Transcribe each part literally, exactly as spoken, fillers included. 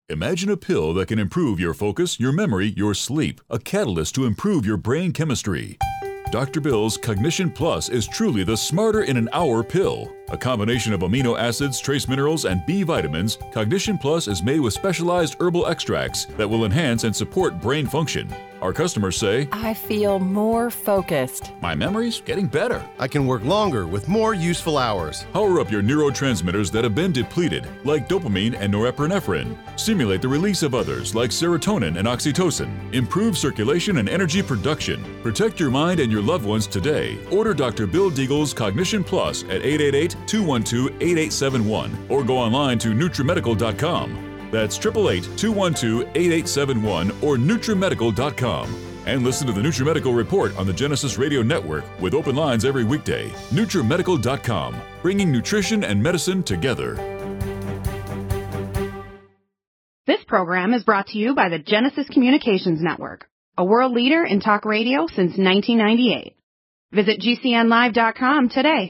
Imagine a pill that can improve your focus, your memory, your sleep, a catalyst to improve your brain chemistry. Doctor Bill's Cognition Plus is truly the smarter in an hour pill. A combination of amino acids, trace minerals, and B vitamins, Cognition Plus is made with specialized herbal extracts that will enhance and support brain function. Our customers say, I feel more focused. My memory's getting better. I can work longer with more useful hours. Power up your neurotransmitters that have been depleted, like dopamine and norepinephrine. Stimulate the release of others, like serotonin and oxytocin. Improve circulation and energy production. Protect your mind and your loved ones today. Order Doctor Bill Deagle's Cognition Plus at eight eight eight, two one two, eight eight seven one or go online to NutriMedical dot com. That's eight eight eight, two one two, eight eight seven one or NutriMedical dot com. And listen to the NutriMedical Report on the Genesis Radio Network with open lines every weekday. NutriMedical dot com, bringing nutrition and medicine together. This program is brought to you by the Genesis Communications Network, a world leader in talk radio since nineteen ninety-eight. Visit G C N live dot com today.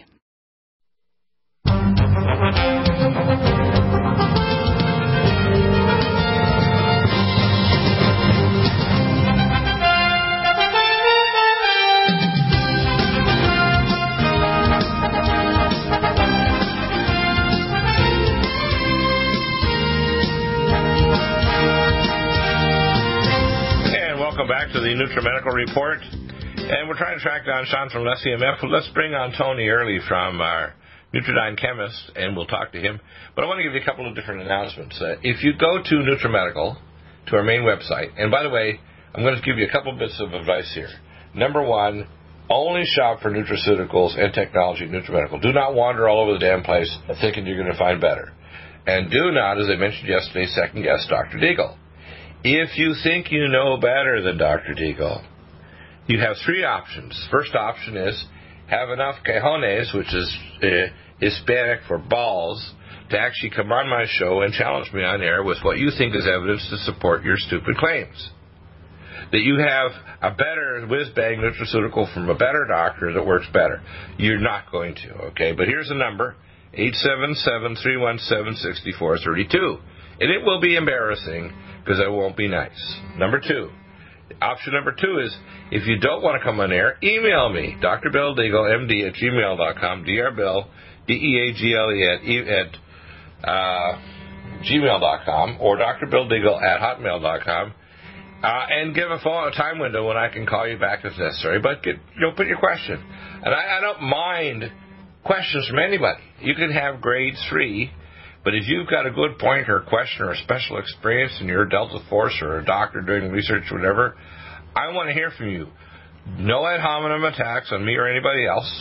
Welcome back to the NutriMedical Report. And we're trying to track down Sean from S C M F. Let's bring on Tony Early from our Nutridyne Chemist, and we'll talk to him. But I want to give you a couple of different announcements. Uh, if you go to NutriMedical, to our main website, and by the way, I'm going to give you a couple bits of advice here. Number one, only shop for nutraceuticals and technology at NutriMedical. Do not wander all over the damn place thinking you're going to find better. And do not, as I mentioned yesterday, second guess Doctor Deagle. If you think you know better than Doctor Deagle, you have three options. First option is have enough cojones, which is uh, Hispanic for balls, to actually come on my show and challenge me on air with what you think is evidence to support your stupid claims. That you have a better whiz-bang nutraceutical from a better doctor that works better. You're not going to, okay? But here's the number, eight seven seven, three one seven, six four three two. And it will be embarrassing because I won't be nice. Number two. Option number two is, if you don't want to come on air, email me, D R Bill Deagle, M D, at gmail dot com, drbill, D E A G L E, at, at uh, gmail dot com, or D R Bill Deagle at hotmail dot com, uh, and give a phone a time window when I can call you back if necessary. But get, you know, put your question. And I, I don't mind questions from anybody. You can have grade three. But if you've got a good point or a question or a special experience and you're a Delta Force or a doctor doing research or whatever, I want to hear from you. No ad hominem attacks on me or anybody else.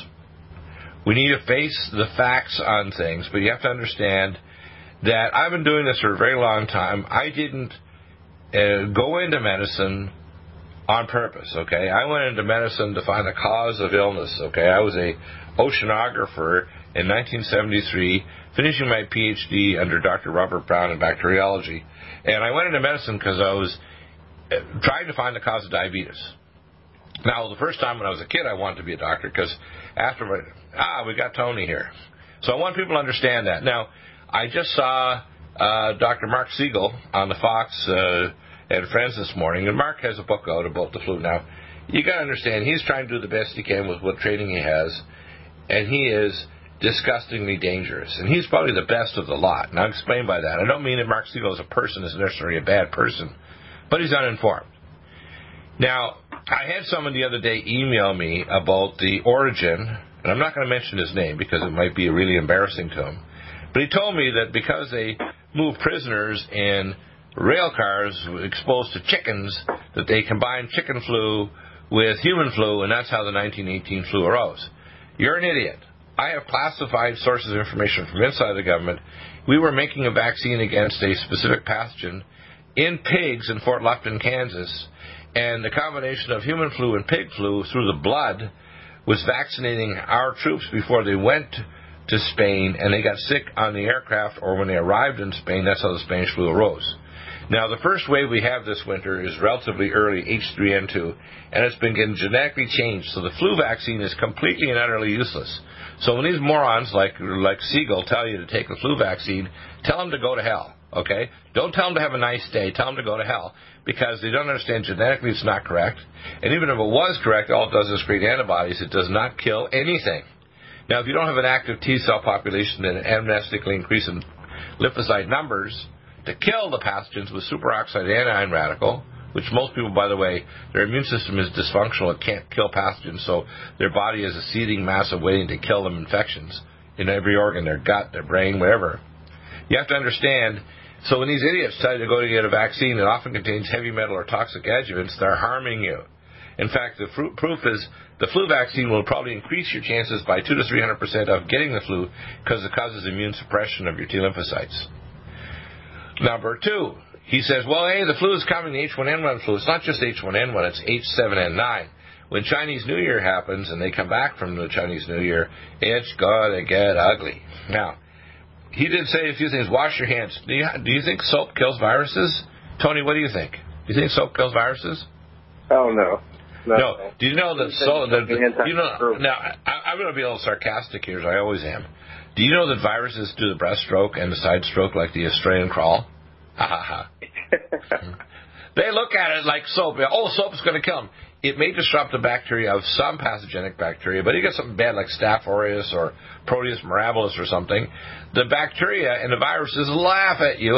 We need to face the facts on things, but you have to understand that I've been doing this for a very long time. I didn't uh, go into medicine on purpose, okay? I went into medicine to find the cause of illness, okay? I was a oceanographer in nineteen seventy-three, finishing my P H D under Doctor Robert Brown in bacteriology. And I went into medicine because I was trying to find the cause of diabetes. Now, the first time when I was a kid, I wanted to be a doctor because after, my, ah, we got Tony here. So I want people to understand that. Now, I just saw uh, Doctor Mark Siegel on the Fox uh, and Friends this morning, and Mark has a book out about the flu. Now, you got to understand, he's trying to do the best he can with what training he has, and he is disgustingly dangerous. And he's probably the best of the lot. And I'll explain by that. I don't mean that Mark Siegel as a person is necessarily a bad person, but he's uninformed. Now, I had someone the other day email me about the origin, and I'm not going to mention his name because it might be really embarrassing to him, but he told me that because they moved prisoners in rail cars exposed to chickens, that they combined chicken flu with human flu, and that's how the nineteen eighteen flu arose. You're an idiot. I have classified sources of information from inside the government. We were making a vaccine against a specific pathogen in pigs in Fort Lupton, Kansas, and the combination of human flu and pig flu through the blood was vaccinating our troops before they went to Spain, and they got sick on the aircraft or when they arrived in Spain. That's how the Spanish flu arose. Now, the first wave we have this winter is relatively early, H three N two, and it's been getting genetically changed, so the flu vaccine is completely and utterly useless. So when these morons like like Siegel tell you to take the flu vaccine, tell them to go to hell, okay? Don't tell them to have a nice day. Tell them to go to hell, because they don't understand genetically it's not correct. And even if it was correct, all it does is create antibodies. It does not kill anything. Now, if you don't have an active T-cell population and amnestically increase in lymphocyte numbers to kill the pathogens with superoxide anion radical, which most people, by the way, their immune system is dysfunctional. It can't kill pathogens, so their body is a seething mass of waiting to kill them infections in every organ, their gut, their brain, wherever. You have to understand, so when these idiots tell you to go to get a vaccine that often contains heavy metal or toxic adjuvants, they're harming you. In fact, the fr- proof is the flu vaccine will probably increase your chances by two to three hundred percent of getting the flu because it causes immune suppression of your T lymphocytes. Number two, he says, well, hey, the flu is coming, the H one N one flu. It's not just H one N one, it's H seven N nine. When Chinese New Year happens and they come back from the Chinese New Year, it's going to get ugly. Now, he did say a few things. Wash your hands. Do you, do you think soap kills viruses? Tony, what do you think? Do you think soap kills viruses? Oh, no. No. no. Do you know that soap... That, you know, now, I, I'm going to be a little sarcastic here, as I always am. Do you know that viruses do the breaststroke and the side stroke like the Australian crawl? Ha, ha, ha. They look at it like soap. Oh, soap's going to kill them. It may disrupt the bacteria of some pathogenic bacteria, but you get something bad like Staph aureus or Proteus mirabilis or something, the bacteria and the viruses laugh at you.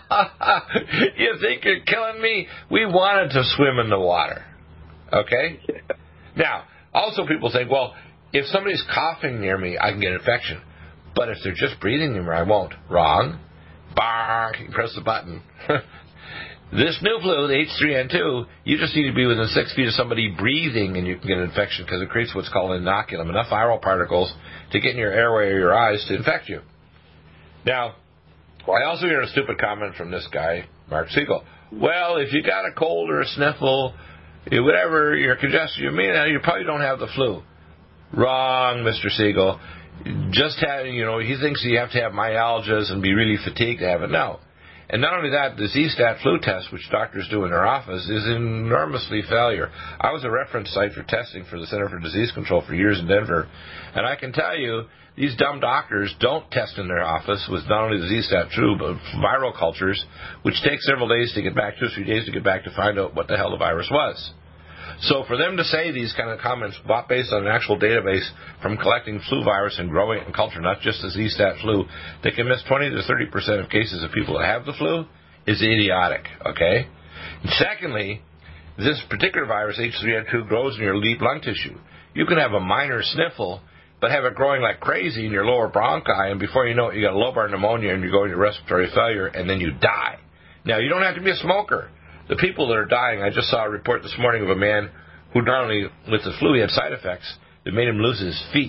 You think you're killing me? We wanted to swim in the water. Okay? Now, also people think, well, if somebody's coughing near me, I can get an infection. But if they're just breathing near me, I won't. Wrong. Bark. You press the button. This new flu, the H three N two, you just need to be within six feet of somebody breathing and you can get an infection because it creates what's called an inoculum, enough viral particles to get in your airway or your eyes to infect you. Now, I also hear a stupid comment from this guy, Mark Siegel. Well, if you got a cold or a sniffle, whatever, you're congested, you mean you probably don't have the flu. Wrong, Mister Siegel. Just having, you know, he thinks you have to have myalgias and be really fatigued to have it. No. And not only that, the Z-Stat flu test, which doctors do in their office, is enormously failure. I was a reference site for testing for the Center for Disease Control for years in Denver, and I can tell you, these dumb doctors don't test in their office with not only the Z-Stat flu, but viral cultures, which take several days to get back, two or three days to get back to find out what the hell the virus was. So for them to say these kind of comments based on an actual database from collecting flu virus and growing it in culture, not just the Z-Stat flu, they can miss twenty to thirty percent of cases of people that have the flu, is idiotic, okay? And secondly, this particular virus, H three N two, grows in your deep lung tissue. You can have a minor sniffle, but have it growing like crazy in your lower bronchi, and before you know it, you got lobar pneumonia and you're going to respiratory failure, and then you die. Now, you don't have to be a smoker. The people that are dying, I just saw a report this morning of a man who not only with the flu, he had side effects that made him lose his feet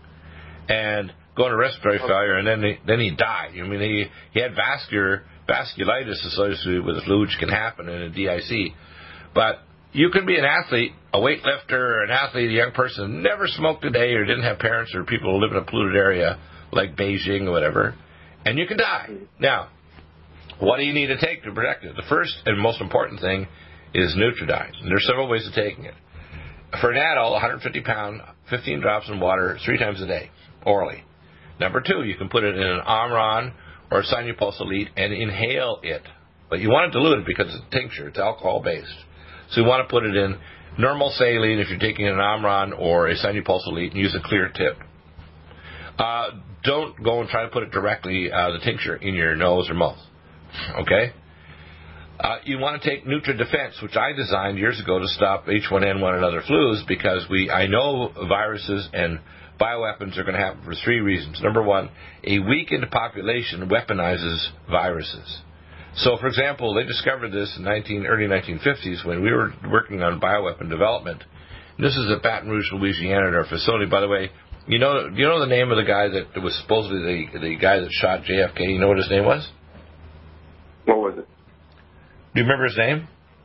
and go into respiratory failure, and then he, then he died. I mean, he, he had vascular vasculitis associated with the flu, which can happen in a D I C. But you can be an athlete, a weightlifter, or an athlete, a young person, never smoked a day or didn't have parents or people who live in a polluted area like Beijing or whatever, and you can die. Now, what do you need to take to protect it? The first and most important thing is Nutridyne. And there are several ways of taking it. For an adult, one hundred fifty pounds, fifteen drops in water, three times a day, orally. Number two, you can put it in an Omron or a Sinupulse Elite and inhale it. But you want to dilute it because it's a tincture. It's alcohol-based. So you want to put it in normal saline if you're taking an Omron or a Sinupulse Elite, and use a clear tip. Uh, don't go and try to put it directly, uh, the tincture, in your nose or mouth. Okay? Uh, you want to take NutriDefense, which I designed years ago to stop H one N one and other flus, because we I know viruses and bioweapons are going to happen for three reasons. Number one, a weakened population weaponizes viruses. So, for example, they discovered this in nineteen, early nineteen fifties when we were working on bioweapon development. And this is at Baton Rouge, Louisiana, at our facility. By the way, you know, do you know the name of the guy that was supposedly the, the guy that shot J F K? You know what his name was? What was it? Do you remember his name?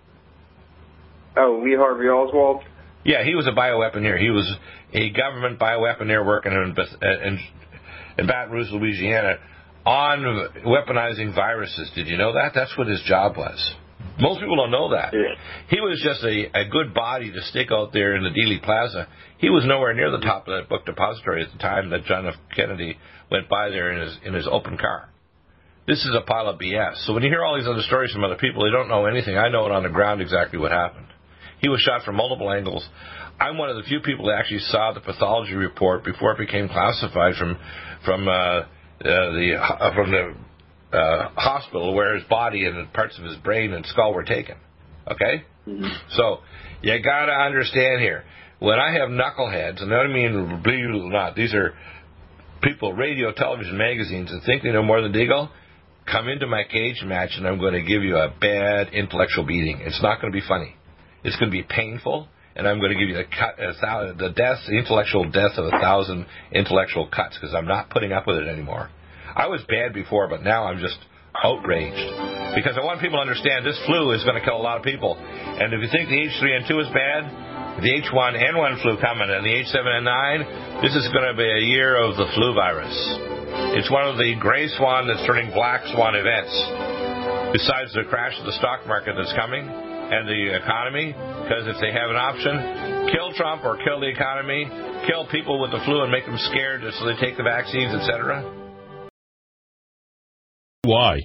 Oh, Lee Harvey Oswald? Yeah, he was a bioweaponeer. He was a government bioweaponeer working in, in, in Baton Rouge, Louisiana, on weaponizing viruses. Did you know that? That's what his job was. Most people don't know that. Yeah. He was just a, a good body to stick out there in the Dealey Plaza. He was nowhere near the top of that book depository at the time that John F. Kennedy went by there in his in his open car. this is a pile of B S. So when you hear all these other stories from other people, they don't know anything. I know it on the ground exactly what happened. He was shot from multiple angles. I'm one of the few people that actually saw the pathology report before it became classified from from uh, uh, the uh, from the uh, hospital where his body and parts of his brain and skull were taken. Okay? Mm-hmm. So you got to understand here. When I have knuckleheads, and I don't mean believe it or not, these are people, radio, television, magazines, that think they know more than Deagle, come into my cage match and I'm going to give you a bad intellectual beating. It's not going to be funny. It's going to be painful, and I'm going to give you the cut, a thousand, the death, the intellectual death of a thousand intellectual cuts, because I'm not putting up with it anymore. I was bad before, but now I'm just outraged, because I want people to understand this flu is going to kill a lot of people. And if you think the H three N two is bad, the H one N one flu coming, and the H seven N nine, this is going to be a year of the flu virus. It's one of the gray swan that's turning black swan events, besides the crash of the stock market that's coming and the economy, because if they have an option, kill Trump or kill the economy, kill people with the flu and make them scared so they take the vaccines, et cetera. Why?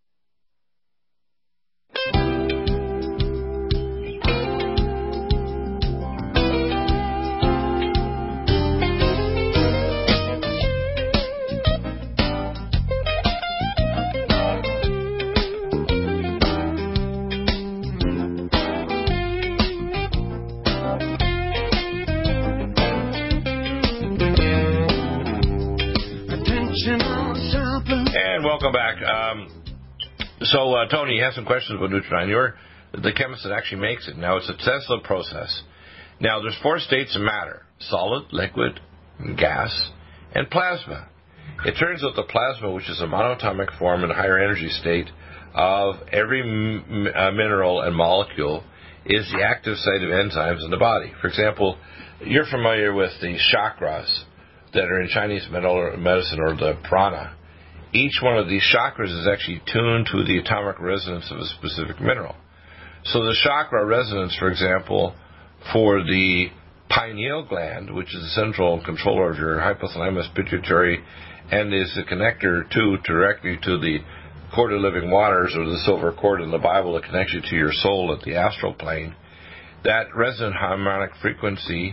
And welcome back. Um, so, uh, Tony, you have some questions about Nutridyne. You're the chemist that actually makes it. Now, it's a Tesla process. Now, there's four states of matter: solid, liquid, gas, and plasma. It turns out the plasma, which is a monatomic form and higher energy state of every m- uh, mineral and molecule, is the active site of enzymes in the body. For example, you're familiar with the chakras that are in Chinese medicine, or the prana. Each one of these chakras is actually tuned to the atomic resonance of a specific mineral. So the chakra resonance, for example, for the pineal gland, which is the central controller of your hypothalamus pituitary, and is the connector to directly to the cord of living waters, or the silver cord in the Bible that connects you to your soul at the astral plane, that resonant harmonic frequency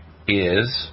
is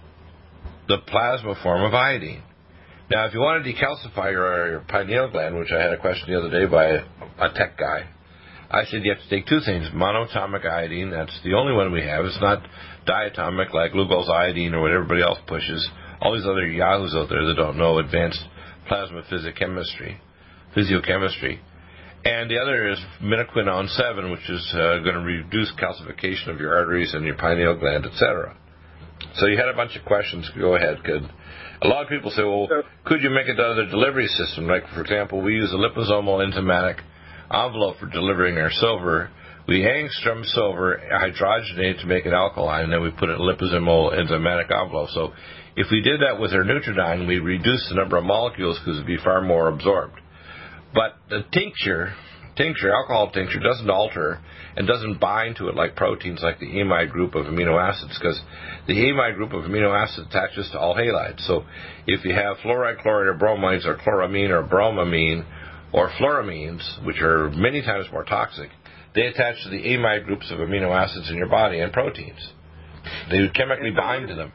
the plasma form of iodine. Now, if you want to decalcify your, your pineal gland, which I had a question the other day by a, a tech guy, I said you have to take two things: monatomic iodine, that's the only one we have. It's not diatomic like Lugol's iodine or what everybody else pushes. All these other yahoos out there that don't know advanced plasma physicochemistry, physiochemistry. And the other is minoquinone seven, which is uh, going to reduce calcification of your arteries and your pineal gland, et cetera. So you had a bunch of questions. Go ahead. Could a lot of people say, well, could you make another delivery system? Like, for example, we use a liposomal enzymatic envelope for delivering our silver. We angstrom silver, hydrogenate to make it alkaline, and then we put it in a liposomal enzymatic envelope. So if we did that with our Nutridyne, we'd reduce the number of molecules because it would be far more absorbed. But the tincture, tincture, alcohol tincture, doesn't alter and doesn't bind to it like proteins, like the amide group of amino acids, because the amide group of amino acids attaches to all halides. So if you have fluoride, chloride, or bromides, or chloramine, or bromamine, or fluoramines, which are many times more toxic, they attach to the amide groups of amino acids in your body and proteins. They chemically bind to them.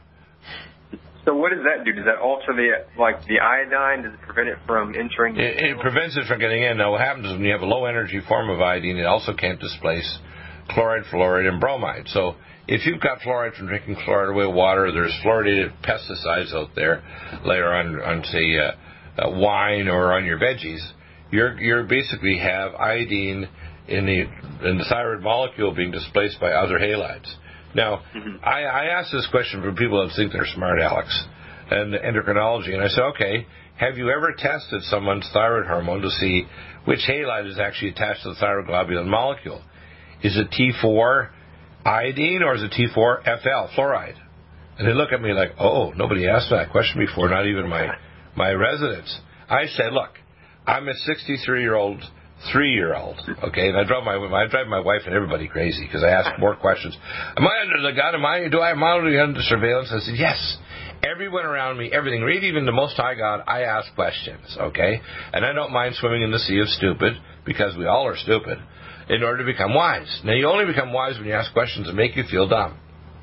So what does that do? Does that alter the, like, the iodine? Does it prevent it from entering? It, it prevents it from getting in. Now, what happens is when you have a low-energy form of iodine, it also can't displace chloride, fluoride, and bromide. So if you've got fluoride from drinking fluoridated water, there's fluoridated pesticides out there, later on, on say, uh, uh, wine or on your veggies, you're you're basically have iodine in the in the thyroid molecule being displaced by other halides. Now, mm-hmm. I, I asked this question from people that think they're smart Alex and endocrinology, and I said, okay, have you ever tested someone's thyroid hormone to see which halide is actually attached to the thyroglobulin molecule? Is it T four iodine or is it T four F L, fluoride? And they look at me like, oh, nobody asked that question before, not even my, my residents. I said, look, I'm a sixty-three-year-old three-year-old, okay, and I drive my I drive my wife and everybody crazy because I ask more questions. Am I under the gun? Am I? Do I am I under surveillance? I said yes. Everyone around me, everything, read even the Most High God, I ask questions, okay? And I don't mind swimming in the sea of stupid, because we all are stupid, in order to become wise. Now, you only become wise when you ask questions that make you feel dumb.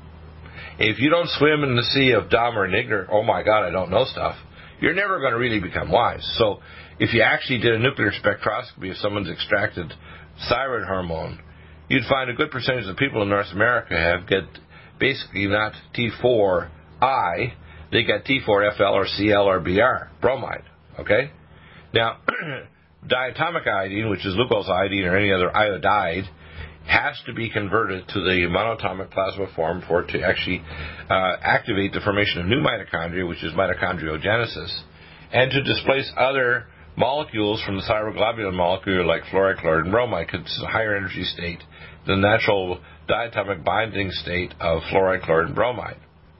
If you don't swim in the sea of dumb or ignorant, oh my God, I don't know stuff, you're never going to really become wise. So if you actually did a nuclear spectroscopy if someone's extracted thyroid hormone, you'd find a good percentage of the people in North America have get basically not T four I, they got T four F L or C L or B R, bromide, okay? Now, diatomic iodine, which is Lugol's iodine or any other iodide, has to be converted to the monatomic plasma form for it to actually uh, activate the formation of new mitochondria, which is mitochondriogenesis, and to displace other molecules from the thyroglobulin molecule like fluoride, chloride, and bromide, because it's a higher energy state than the natural diatomic binding state of fluoride, chloride, and bromide.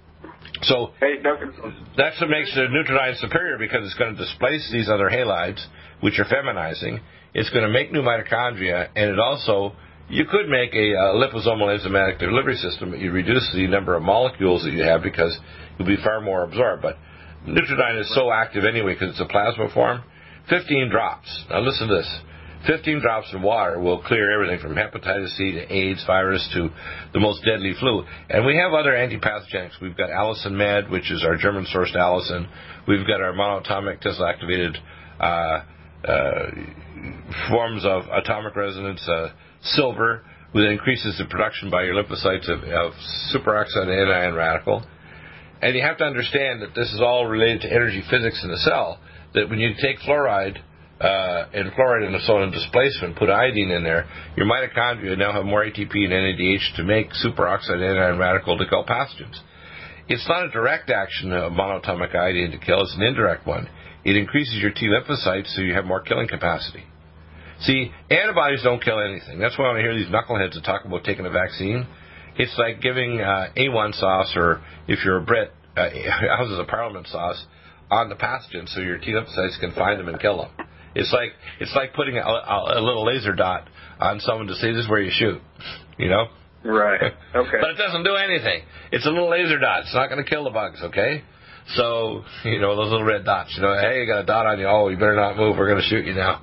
So Hey, Doctor that's what makes the Nutridyne superior, because it's going to displace these other halides, which are feminizing. It's going to make new mitochondria, and it also, you could make a uh, liposomal enzymatic delivery system, but you reduce the number of molecules that you have because you'll be far more absorbed. But Nutridyne is so active anyway because it's a plasma form. fifteen drops. Now listen to this. fifteen drops in water will clear everything from hepatitis C to AIDS virus to the most deadly flu. And we have other antipathogenics. We've got Allicin Med, which is our German-sourced allicin. We've got our monatomic Tesla-activated uh, uh, forms of atomic resonance uh, silver, which increases the production by your lymphocytes of, of superoxide anion radical. And you have to understand that this is all related to energy physics in the cell, that when you take fluoride, Uh, and fluoride and sodium displacement, put iodine in there, your mitochondria now have more A T P and N A D H to make superoxide anion radical to kill pathogens. It's not a direct action of monatomic iodine to kill, it's an indirect one. It increases your T lymphocytes so you have more killing capacity. See, antibodies don't kill anything. That's why when I hear these knuckleheads that talk about taking a vaccine, it's like giving uh, A one sauce, or if you're a Brit, uh, Houses of Parliament sauce, on the pathogen so your T lymphocytes can find them and kill them. It's like it's like putting a, a, a little laser dot on someone to say this is where you shoot, you know? Right. Okay. But it doesn't do anything. It's a little laser dot. It's not going to kill the bugs, okay? So, you know, those little red dots, you know, hey, you got a dot on you. Oh, you better not move. We're going to shoot you now.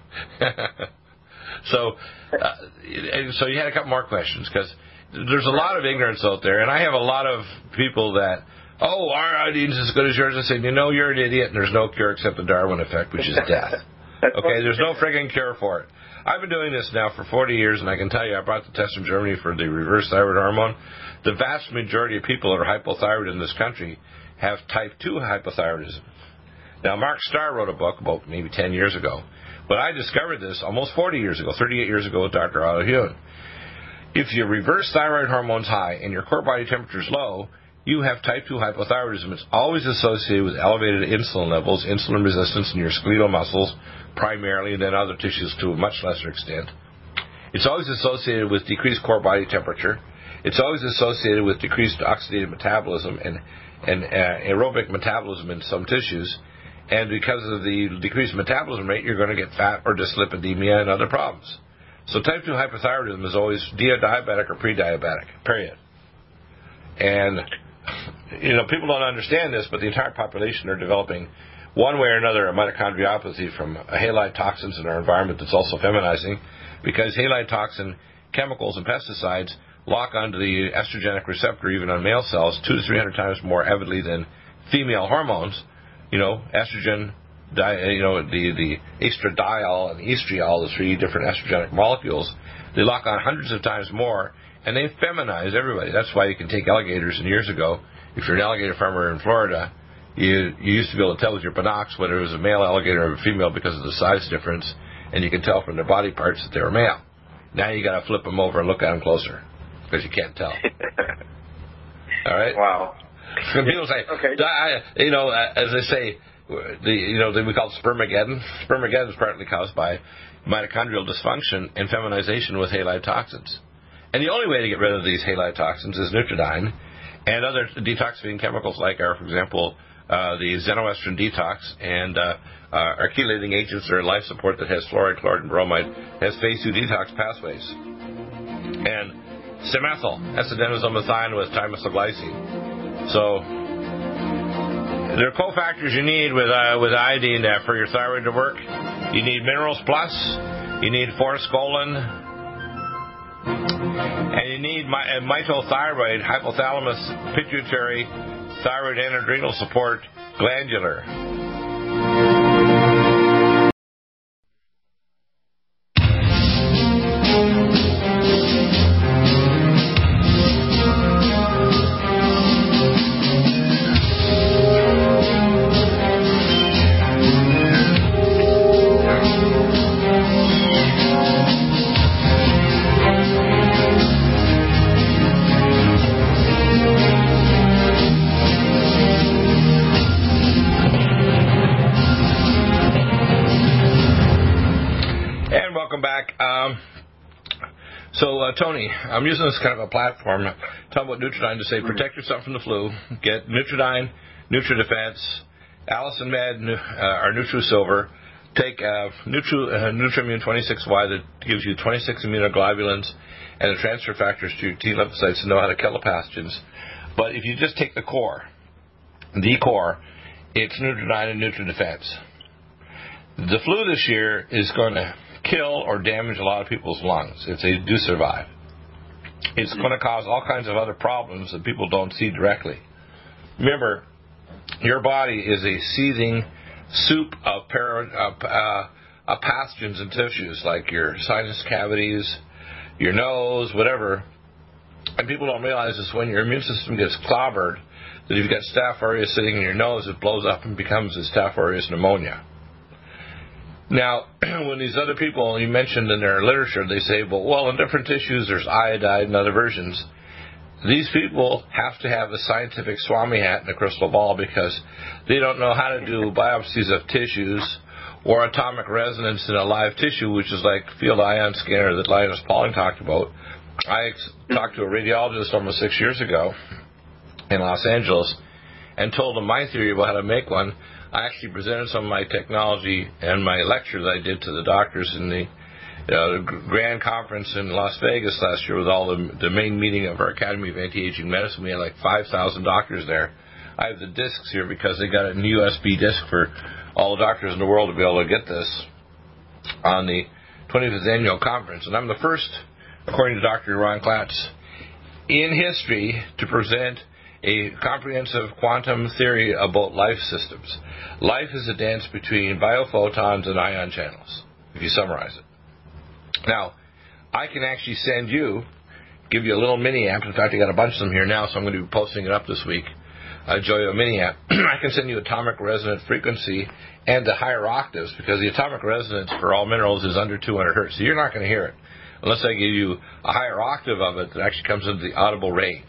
so, uh, so you had a couple more questions, because there's a lot of ignorance out there, and I have a lot of people that, oh, our iodine's as good as yours. I said, you know, you're an idiot, and there's no cure except the Darwin effect, which is death. Okay, there's no friggin' cure for it. I've been doing this now for forty years, and I can tell you, I brought the test from Germany for the reverse thyroid hormone. The vast majority of people that are hypothyroid in this country have type two hypothyroidism. Now, Mark Starr wrote a book about maybe ten years ago, but I discovered this almost forty years ago, thirty-eight years ago with Doctor Otto Huhn. If your reverse thyroid hormone's high and your core body temperature is low, you have type two hypothyroidism. It's always associated with elevated insulin levels, insulin resistance in your skeletal muscles primarily, and then other tissues to a much lesser extent. It's always associated with decreased core body temperature. It's always associated with decreased oxidative metabolism and, and uh, aerobic metabolism in some tissues. And because of the decreased metabolism rate, you're going to get fat or dyslipidemia and other problems. So type two hypothyroidism is always diabetic or pre-diabetic, period. And you know, people don't understand this, but the entire population are developing one way or another a mitochondriopathy from halide toxins in our environment that's also feminizing, because halide toxin chemicals and pesticides lock onto the estrogenic receptor even on male cells two to three hundred times more avidly than female hormones. You know, estrogen, di, you know, the the estradiol and estriol, the three different estrogenic molecules, they lock on hundreds of times more. And they feminize everybody. That's why you can take alligators. And years ago, if you're an alligator farmer in Florida, you you used to be able to tell with your binocs whether it was a male alligator or a female because of the size difference, and you can tell from their body parts that they were male. Now you got to flip them over and look at them closer because you can't tell. All right. Wow. And people say, okay. I, you know, as they say, the you know we call it spermageddon. Spermageddon is partly caused by mitochondrial dysfunction and feminization with halide toxins. And the only way to get rid of these halide toxins is Nutridyne and other detoxifying chemicals like, are, for example, uh, the xenoestrin detox and uh, uh, our chelating agents or life support that has fluoride, chloride, and bromide, has phase two detox pathways. And simethyl, acetaminophen with trimethylglycine. So There are cofactors you need with uh, with iodine uh, for your thyroid to work. You need Minerals Plus, you need forskolin, and you need my, uh, mitothyroid, hypothalamus, pituitary, thyroid and adrenal support, glandular. So, uh, Tony, I'm using this kind of a platform, talking about Nutridyne to say protect yourself from the flu. Get Nutridyne, NutriDefense, Allison Med, uh, our NutriSilver. Take uh, Nutri, uh, Nutrimmune twenty-six Y that gives you twenty-six immunoglobulins and the transfer factors to your T lymphocytes to know how to kill the pathogens. But if you just take the core, the core, it's Nutridyne and NutriDefense. The flu this year is going to kill or damage a lot of people's lungs if they do survive. It's going to cause all kinds of other problems that people don't see directly. Remember, your body is a seething soup of, para, uh, uh, of pathogens and tissues, like your sinus cavities, your nose, whatever. And people don't realize this: when your immune system gets clobbered, that if you've got Staph aureus sitting in your nose, it blows up and becomes a Staph aureus pneumonia. Now, when these other people you mentioned in their literature, they say, well, well, in different tissues there's iodide and other versions. These people have to have a scientific Swami hat and a crystal ball because they don't know how to do biopsies of tissues or atomic resonance in a live tissue, which is like field ion scanner that Linus Pauling talked about. I talked to a radiologist almost six years ago in Los Angeles and told him my theory about how to make one. I actually presented some of my technology and my lecture that I did to the doctors in the uh, grand conference in Las Vegas last year with all the, the main meeting of our Academy of Anti-Aging Medicine. We had like five thousand doctors there. I have the discs here because they got a U S B disc for all the doctors in the world to be able to get this on the twenty-fifth annual conference. And I'm the first, according to Doctor Ron Klatz, in history to present a comprehensive quantum theory about life systems. Life is a dance between biophotons and ion channels, if you summarize it. Now, I can actually send you, give you a little mini app. In fact, I got a bunch of them here now, so I'm going to be posting it up this week. Uh, Joyo mini app. I can send you atomic resonant frequency and the higher octaves, because the atomic resonance for all minerals is under two hundred hertz. So you're not going to hear it unless I give you a higher octave of it that actually comes into the audible range.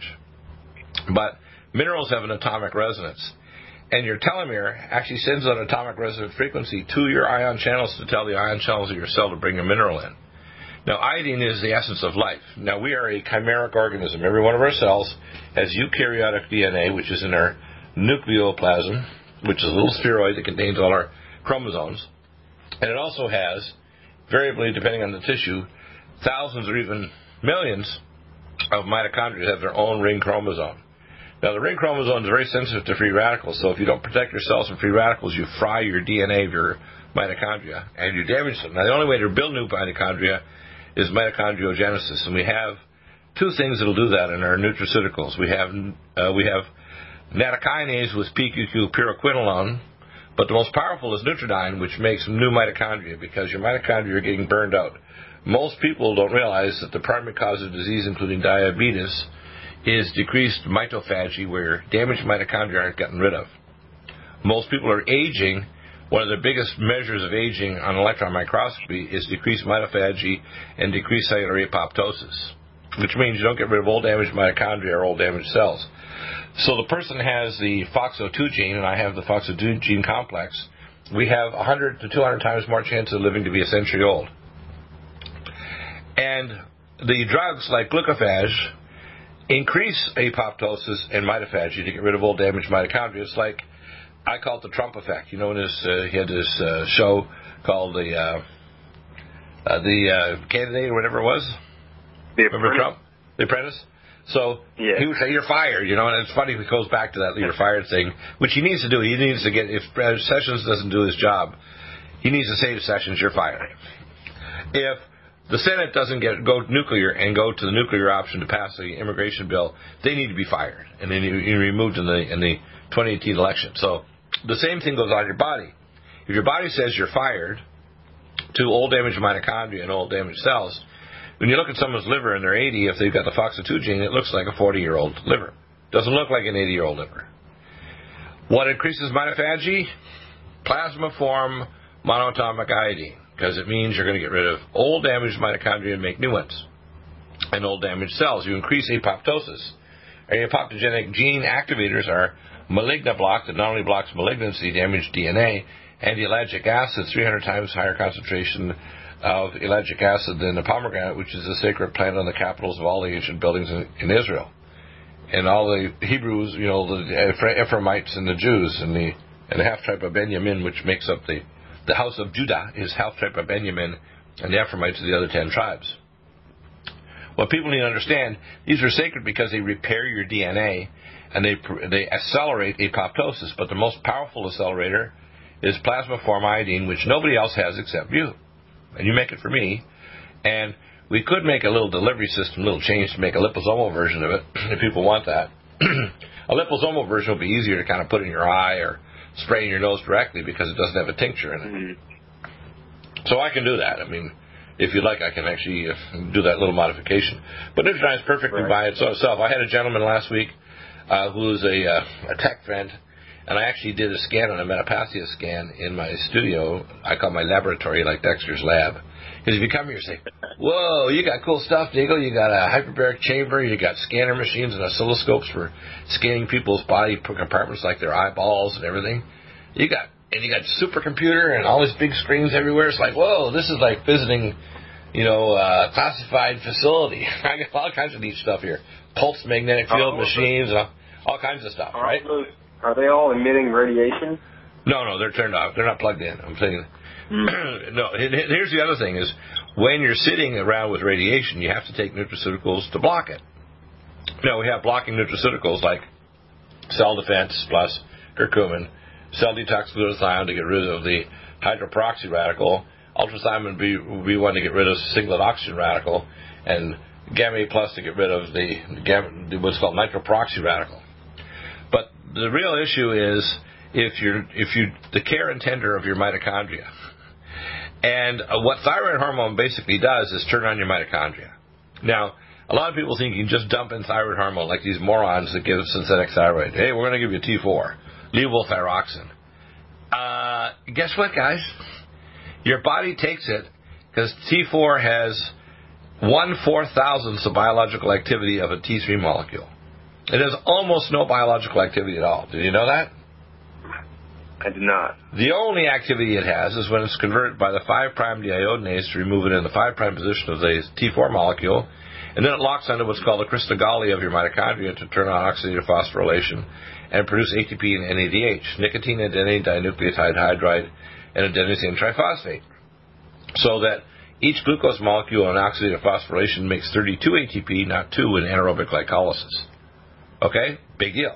But minerals have an atomic resonance, and your telomere actually sends an atomic resonant frequency to your ion channels to tell the ion channels of your cell to bring a mineral in. Now, iodine is the essence of life. Now, we are a chimeric organism. Every one of our cells has eukaryotic D N A, which is in our nucleoplasm, which is a little spheroid that contains all our chromosomes. And it also has, variably depending on the tissue, thousands or even millions of mitochondria have their own ring chromosome. Now, the ring chromosome is very sensitive to free radicals, so if you don't protect your cells from free radicals, you fry your D N A of your mitochondria, and you damage them. Now, the only way to build new mitochondria is mitochondriogenesis, and we have two things that will do that in our nutraceuticals. We have uh, we have nattokinase with P Q Q pyroquinolone, but the most powerful is Nutridyne, which makes new mitochondria, because your mitochondria are getting burned out. Most people don't realize that the primary cause of disease, including diabetes, is decreased mitophagy, where damaged mitochondria aren't gotten rid of. Most people are aging. One of the biggest measures of aging on electron microscopy is decreased mitophagy and decreased cellular apoptosis, which means you don't get rid of old damaged mitochondria or old damaged cells. So the person has the F O X O two gene, and I have the F O X O two gene complex. We have one hundred to two hundred times more chance of living to be a century old. And the drugs like glucophage increase apoptosis and mitophagy to get rid of old damaged mitochondria. It's like, I call it the Trump effect. You know, when his, uh, he had this uh, show called the uh, uh, the uh, Candidate or whatever it was? The Remember Apprentice? Trump? The Apprentice? So yeah. he would say, you're fired, you know, and it's funny if he goes back to that you're fired thing, which he needs to do. He needs to get, if Sessions doesn't do his job, he needs to say to Sessions, you're fired. If the Senate doesn't get go nuclear and go to the nuclear option to pass the immigration bill, they need to be fired and then you're removed in the in the twenty eighteen election. So the same thing goes on your body. If your body says you're fired to old damaged mitochondria and old damaged cells, when you look at someone's liver and they're eighty, if they've got the F O X two gene, it looks like a forty-year-old liver. Doesn't look like an eighty-year-old liver. What increases mitophagy? Plasma-form monoatomic iodine, because it means you're going to get rid of old damaged mitochondria and make new ones. And old damaged cells. You increase apoptosis. And apoptogenic gene activators are malignoblock, that not only blocks malignancy, damaged D N A, and ellagic acid, three hundred times higher concentration of ellagic acid than the pomegranate, which is a sacred plant on the capitals of all the ancient buildings in, in Israel. And all the Hebrews, you know, the Ephraimites and the Jews, and the and the half-tribe of Benjamin, which makes up the, the house of Judah, is half-tribe of Benjamin, and the Ephraimites are the other ten tribes. What people need to understand, these are sacred because they repair your D N A, and they they accelerate apoptosis. But the most powerful accelerator is plasma-form iodine, which nobody else has except you. And you make it for me. And we could make a little delivery system, a little change to make a liposomal version of it, if people want that. A liposomal version will be easier to kind of put in your eye or spray in your nose directly because it doesn't have a tincture in it. Mm-hmm. So I can do that. I mean, if you'd like, I can actually do that little modification. But Nutridyne is perfectly right by itself. I had a gentleman last week uh, who was a, uh, a tech friend, and I actually did a scan on a metapathia scan in my studio. I call my laboratory like Dexter's lab. Because if you come here and say, whoa, you got cool stuff, Diego. You got a hyperbaric chamber. You got scanner machines and oscilloscopes for scanning people's body compartments like their eyeballs and everything. You got, and you got supercomputer and all these big screens everywhere. It's like, whoa, this is like visiting, you know, uh, classified facility. I got all kinds of neat stuff here. Pulse magnetic field oh, machines, all, all kinds of stuff, right? Those, are they all emitting radiation? No, no, they're turned off. They're not plugged in. I'm saying, mm. No. Here's the other thing: is when you're sitting around with radiation, you have to take nutraceuticals to block it. Now we have blocking nutraceuticals like cell defense plus curcumin, cell detox glutathione to get rid of the hydroperoxy radical, ultrathymine B, B one to get rid of singlet oxygen radical, and gamma A plus to get rid of the gamma, what's called nitroperoxy radical. But the real issue is if you're if you the care and tender of your mitochondria. And uh, what thyroid hormone basically does is turn on your mitochondria. Now, a lot of people think you can just dump in thyroid hormone like these morons that give synthetic thyroid. Hey, we're going to give you T four, levothyroxine. Uh, guess what, guys? Your body takes it because T four has one four thousandth of biological activity of a T three molecule. It has almost no biological activity at all. Did you know that? I did not. The only activity it has is when it's converted by the five prime deiodinase to remove it in the five prime position of the T four molecule, and then it locks onto what's called the crystal Galli of your mitochondria to turn on oxidative phosphorylation and produce A T P and N A D H, nicotine adenine dinucleotide hydride, and adenosine triphosphate. So that each glucose molecule in oxidative phosphorylation makes thirty-two A T P, not two in anaerobic glycolysis. Okay? Big deal.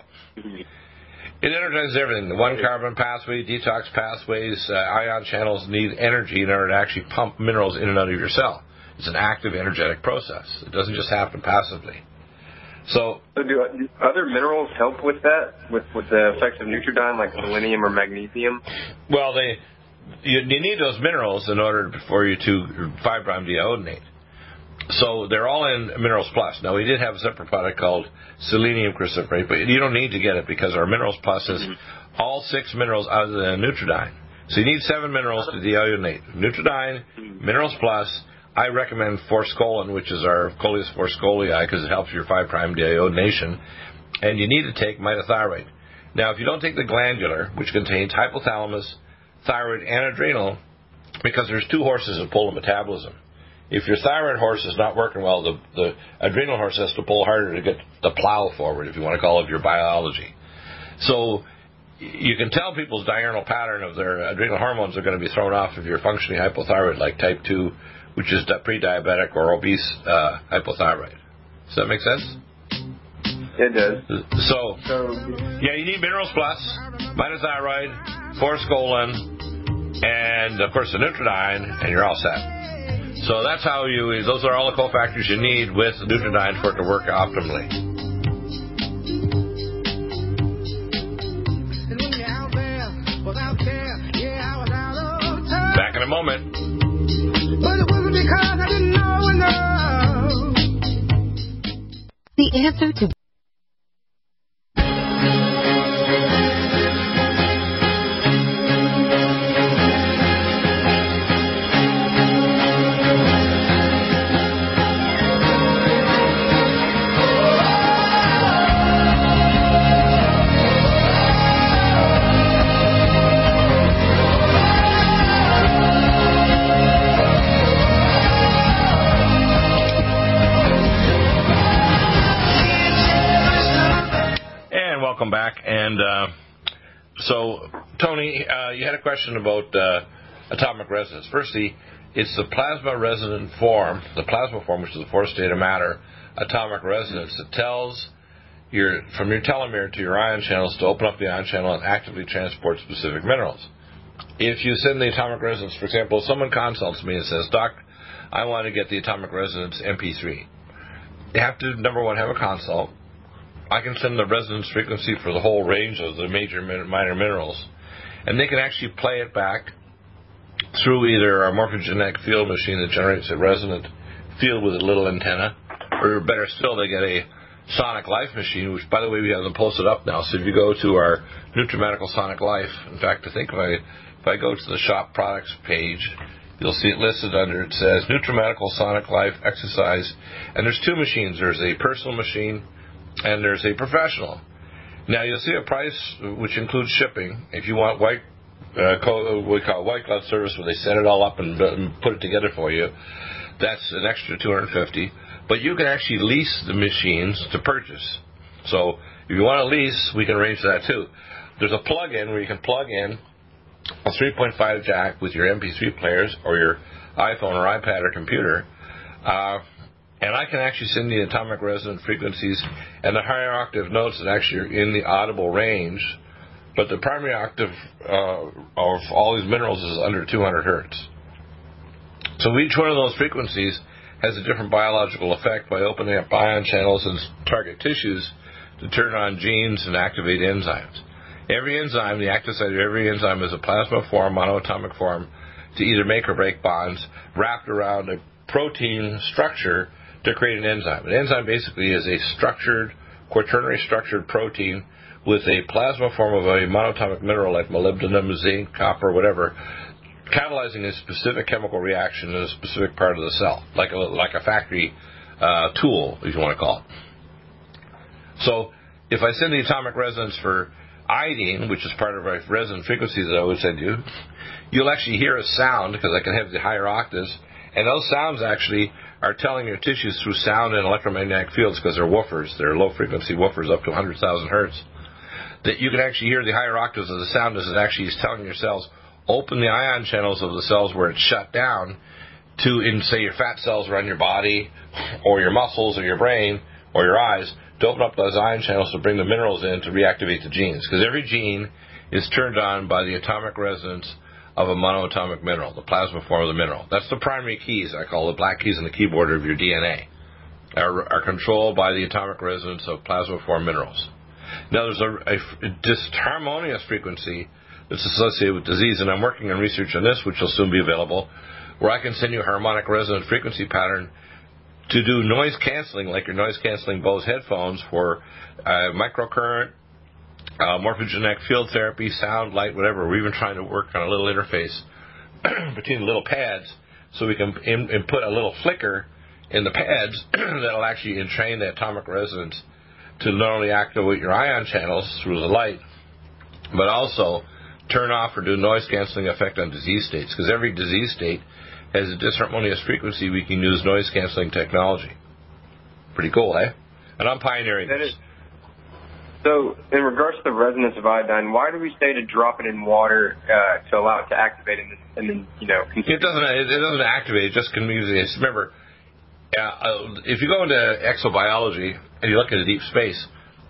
It energizes everything. The one-carbon pathway, detox pathways, uh, ion channels need energy in order to actually pump minerals in and out of your cell. It's an active, energetic process. It doesn't just happen passively. So, so do, do other minerals help with that, with, with the effects of Nutridyne, like selenium or magnesium? Well, they you, you need those minerals in order for you to five prime deiodinate. So they're all in Minerals Plus. Now, we did have a separate product called selenium cruciferate, but you don't need to get it because our Minerals Plus is mm-hmm. all six minerals other than Nutridyne. So you need seven minerals to deiodinate. Nutridyne, mm-hmm. Minerals Plus. I recommend forskolin, which is our Coleus forskolii, because it helps your five prime deiodination. And you need to take mitothyroid. Now, if you don't take the glandular, which contains hypothalamus, thyroid, and adrenal, because there's two horses that pull the metabolism. If your thyroid horse is not working well, the, the adrenal horse has to pull harder to get the plow forward, if you want to call it your biology. So you can tell people's diurnal pattern of their adrenal hormones are going to be thrown off if you're functioning hypothyroid, like type two, which is pre-diabetic or obese uh, hypothyroid. Does that make sense? It does. So, So, yeah, you need Minerals Plus, Minoxidil, Forskolin, and, of course, the Nutridyne, and you're all set. So that's how you, those are all the cofactors you need with Nutridyne for it to work optimally. Back in a moment. But it wasn't because I didn't know enough. The answer to Welcome back. And uh, so, Tony, uh, you had a question about uh, atomic resonance. Firstly, it's the plasma resonant form, the plasma form, which is the fourth state of matter, atomic resonance, that tells your from your telomere to your ion channels to open up the ion channel and actively transport specific minerals. If you send the atomic resonance, for example, if someone consults me and says, Doc, I want to get the atomic resonance M P three, they have to, number one, have a consult. I can send the resonance frequency for the whole range of the major minor minerals, and they can actually play it back through either our morphogenetic field machine that generates a resonant field with a little antenna, or better still, they get a Sonic Life machine, which, by the way, we have them posted up now. So if you go to our NutriMedical Sonic Life, in fact, I think if I, if I go to the shop products page, you'll see it listed under, it says NutriMedical Sonic Life Exercise, and there's two machines. There's a personal machine, and there's a professional. Now, you'll see a price which includes shipping. If you want white, uh, co- what we call white glove service, where they set it all up and, and put it together for you, that's an extra two hundred fifty dollars. But you can actually lease the machines to purchase. So if you want to lease, we can arrange that too. There's a plug-in where you can plug in a three point five jack with your M P three players or your iPhone or iPad or computer. Uh, And I can actually send the atomic resonant frequencies and the higher octave notes that actually are in the audible range, but the primary octave uh, of all these minerals is under two hundred hertz. So each one of those frequencies has a different biological effect by opening up ion channels and target tissues to turn on genes and activate enzymes. Every enzyme, the active site of every enzyme is a plasma form, monoatomic form, to either make or break bonds wrapped around a protein structure to create an enzyme. An enzyme basically is a structured, quaternary structured protein with a plasma form of a monatomic mineral like molybdenum, zinc, copper, whatever, catalyzing a specific chemical reaction in a specific part of the cell, like a, like a factory uh, tool, if you want to call it. So if I send the atomic resonance for iodine, which is part of our resonant frequency that I would send you, you'll actually hear a sound because I can have the higher octaves, and those sounds actually are telling your tissues through sound and electromagnetic fields, because they're woofers, they're low-frequency woofers up to one hundred thousand hertz, that you can actually hear the higher octaves of the sound as it actually is telling your cells, open the ion channels of the cells where it's shut down to, in, say, your fat cells around your body or your muscles or your brain or your eyes, to open up those ion channels to bring the minerals in to reactivate the genes. Because every gene is turned on by the atomic resonance of a monoatomic mineral, the plasma form of the mineral. That's the primary keys, I call the black keys in the keyboard of your D N A, are, are controlled by the atomic resonance of plasma form minerals. Now, there's a, a disharmonious frequency that's associated with disease, and I'm working on research on this, which will soon be available, where I can send you a harmonic resonant frequency pattern to do noise canceling, like your noise canceling Bose headphones, for uh, microcurrent, Uh, morphogenic field therapy, sound, light, whatever. We're even trying to work on a little interface between the little pads so we can in, input a little flicker in the pads that'll actually entrain the atomic resonance to not only activate your ion channels through the light, but also turn off or do noise-canceling effect on disease states, because every disease state has a disharmonious frequency. We can use noise-canceling technology. Pretty cool, eh? And I'm pioneering that this. Is- So, in regards to the resonance of iodine, why do we say to drop it in water uh, to allow it to activate and then, and then you know? It doesn't. It doesn't activate. It just can use it. Remember, uh, if you go into exobiology and you look into deep space,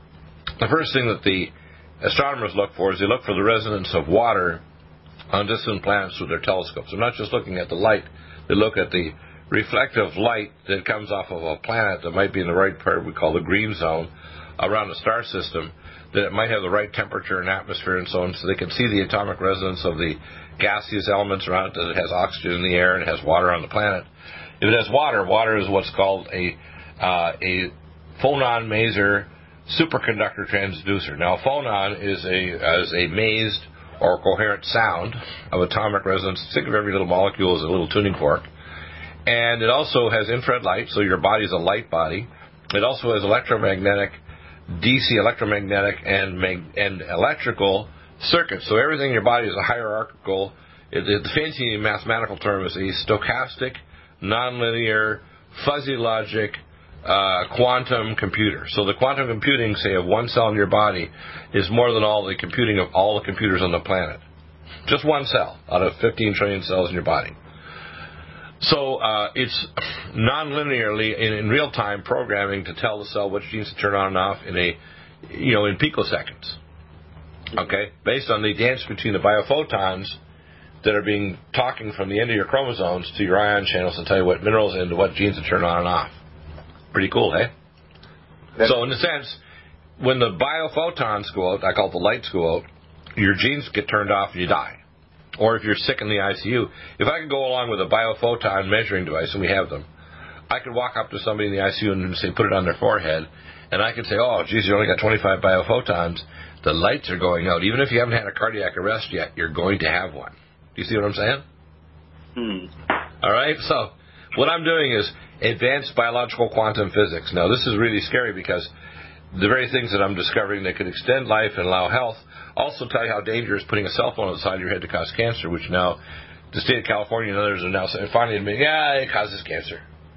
the first thing that the astronomers look for is they look for the resonance of water on distant planets with their telescopes. They're not just looking at the light. They look at the reflective light that comes off of a planet that might be in the right part we call the green zone around the star system, that it might have the right temperature and atmosphere and so on, so they can see the atomic resonance of the gaseous elements around it, that it has oxygen in the air and it has water on the planet. If it has water, water is what's called a uh, a phonon maser superconductor transducer. Now, a phonon is a is a mazed or coherent sound of atomic resonance. Think of every little molecule as a little tuning fork. And it also has infrared light, so your body is a light body. It also has electromagnetic, D C electromagnetic, and mag- and electrical circuits. So everything in your body is a hierarchical. It, the fancy mathematical term is a stochastic, nonlinear, fuzzy logic, uh, quantum computer. So the quantum computing, say, of one cell in your body is more than all the computing of all the computers on the planet. Just one cell out of fifteen trillion cells in your body. So uh, it's non-linearly in, in real-time programming to tell the cell which genes to turn on and off in a, you know, in picoseconds. Okay, based on the dance between the biophotons that are being talking from the end of your chromosomes to your ion channels to tell you what minerals and what genes to turn on and off. Pretty cool, eh? That's so in a sense, when the biophotons go out, I call it the lights go out, your genes get turned off and you die. Or if you're sick in the I C U, if I could go along with a biophoton measuring device, and we have them, I could walk up to somebody in the I C U and say, put it on their forehead, and I could say, oh, geez, you only got twenty-five biophotons. The lights are going out. Even if you haven't had a cardiac arrest yet, you're going to have one. Do you see what I'm saying? Hmm. All right? So what I'm doing is advanced biological quantum physics. Now, this is really scary because the very things that I'm discovering that could extend life and allow health also tell you how dangerous putting a cell phone on the side of your head to cause cancer, which now the state of California and others are now saying, finally admitting, yeah, it causes cancer.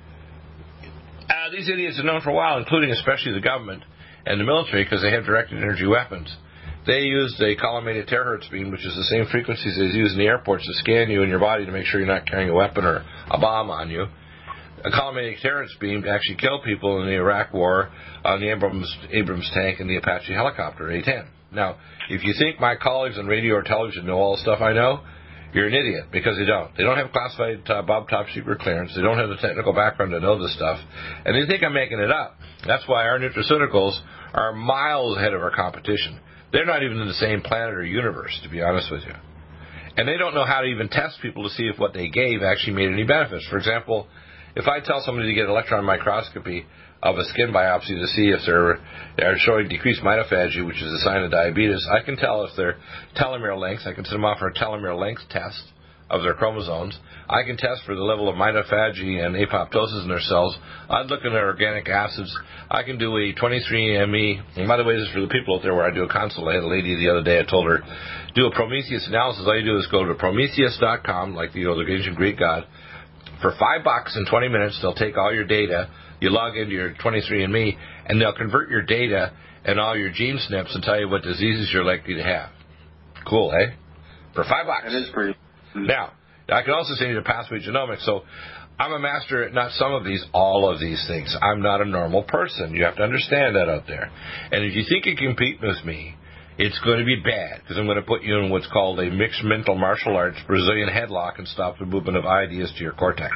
Uh, these idiots have known for a while, including especially the government and the military, because they have directed energy weapons. They used a collimated terahertz beam, which is the same frequencies they use in the airports to scan you and your body to make sure you're not carrying a weapon or a bomb on you. A collimated terahertz beam to actually kill people in the Iraq War on the Abrams, Abrams tank and the Apache helicopter, A ten. Now, if you think my colleagues on radio or television know all the stuff I know, you're an idiot, because they don't. They don't have classified uh, Bob Top Secret clearance. They don't have the technical background to know this stuff. And they think I'm making it up. That's why our nutraceuticals are miles ahead of our competition. They're not even in the same planet or universe, to be honest with you. And they don't know how to even test people to see if what they gave actually made any benefits. For example, if I tell somebody to get electron microscopy of a skin biopsy to see if they're, they're showing decreased mitophagy, which is a sign of diabetes, I can tell if their telomere lengths. I can send them off for a telomere length test of their chromosomes. I can test for the level of mitophagy and apoptosis in their cells. I'd look at their organic acids. I can do a twenty-three and me. And by the way, this is for the people out there where I do a consult. I had a lady the other day, I told her, do a Prometheus analysis. All you do is go to prometheus dot com, like you know, the ancient Greek god. For five bucks in twenty minutes, they'll take all your data. You log into your twenty-three and me, and they'll convert your data and all your gene snips and tell you what diseases you're likely to have. Cool, eh? For five bucks. That is pretty. Now, I can also send you to Pathway Genomics. So I'm a master at not some of these, all of these things. I'm not a normal person. You have to understand that out there. And if you think you compete with me, it's going to be bad, because I'm going to put you in what's called a mixed mental martial arts Brazilian headlock and stop the movement of ideas to your cortex.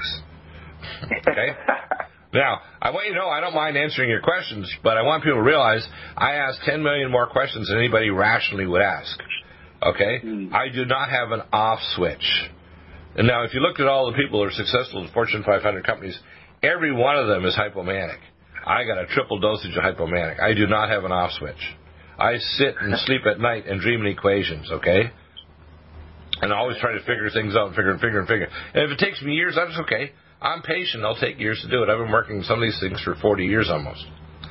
Okay? Now, I want you to know I don't mind answering your questions, but I want people to realize I ask ten million more questions than anybody rationally would ask. Okay? Mm. I do not have an off switch. And now, if you looked at all the people who are successful in Fortune five hundred companies, every one of them is hypomanic. I got a triple dosage of hypomanic. I do not have an off switch. I sit and sleep at night and dream in equations, okay? And I always try to figure things out and figure and figure and figure. And if it takes me years, that's okay. I'm patient. I'll take years to do it. I've been working some of these things for forty years almost.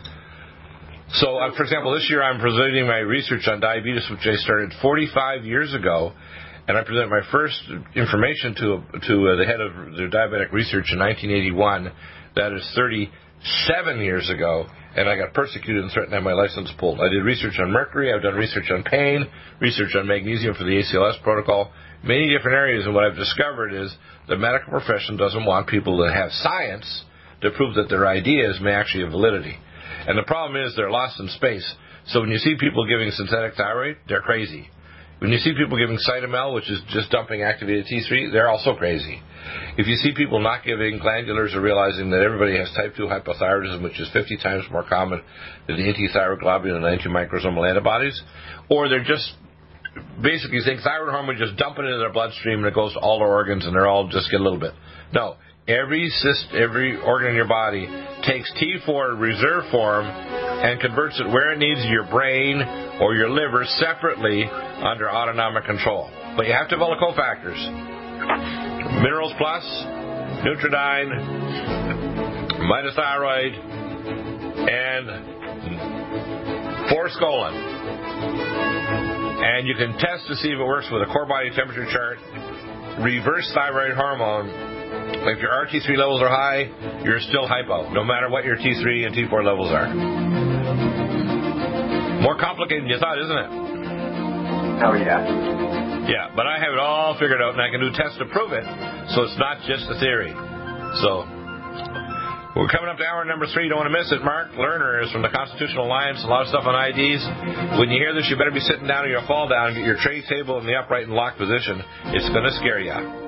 So, uh, for example, this year I'm presenting my research on diabetes, which I started forty-five years ago. And I present my first information to to uh, the head of the diabetic research in nineteen eighty-one. That is thirty-seven years ago. And I got persecuted and threatened to have my license pulled. I did research on mercury. I've done research on pain, research on magnesium for the A C L S protocol, many different areas. And what I've discovered is the medical profession doesn't want people to have science to prove that their ideas may actually have validity. And the problem is they're lost in space. So when you see people giving synthetic thyroid, they're crazy. When you see people giving Cytomel, which is just dumping activated T three, they're also crazy. If you see people not giving glandulars or realizing that everybody has type two hypothyroidism, which is fifty times more common than the anti-thyroid globulin and antimicrosomal antibodies, or they're just basically saying thyroid hormone, just dump it into their bloodstream and it goes to all their organs and they're all just get a little bit. No. Every cyst, every organ in your body takes T four reserve form and converts it where it needs in your brain or your liver separately under autonomic control. But you have to have all the cofactors. Minerals Plus, Nutridyne, Mitothyroid, and Forskolin. And you can test to see if it works with a core body temperature chart. Reverse thyroid hormone. If your R T three levels are high, you're still hypo, no matter what your T three and T four levels are. More complicated than you thought, isn't it? Oh, yeah. Yeah, but I have it all figured out, and I can do tests to prove it, so it's not just a theory. So, we're coming up to hour number three. You don't want to miss it. Mark Lerner is from the Constitutional Alliance, a lot of stuff on I Ds. When you hear this, you better be sitting down or you'll fall down and get your tray table in the upright and locked position. It's going to scare you.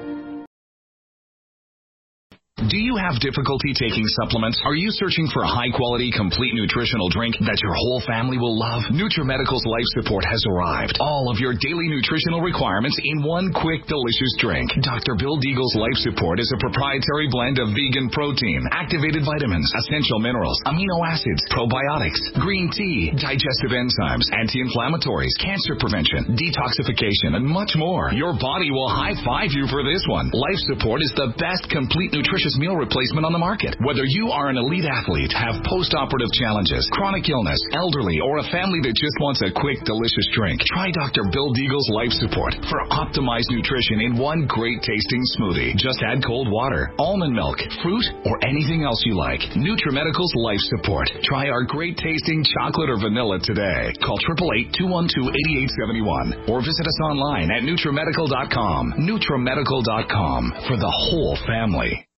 Do you have difficulty taking supplements? Are you searching for a high-quality, complete nutritional drink that your whole family will love? NutriMedical's Life Support has arrived. All of your daily nutritional requirements in one quick, delicious drink. Doctor Bill Deagle's Life Support is a proprietary blend of vegan protein, activated vitamins, essential minerals, amino acids, probiotics, green tea, digestive enzymes, anti-inflammatories, cancer prevention, detoxification, and much more. Your body will high-five you for this one. Life Support is the best complete nutritious meal replacement on the market. Whether you are an elite athlete, have post-operative challenges, chronic illness, elderly, or a family that just wants a quick, delicious drink, try Doctor Bill Deagle's Life Support for optimized nutrition in one great-tasting smoothie. Just add cold water, almond milk, fruit, or anything else you like. NutriMedical's Life Support. Try our great-tasting chocolate or vanilla today. Call eight eight eight, two one two, eight eight seven one or visit us online at NutriMedical dot com. NutriMedical dot com for the whole family.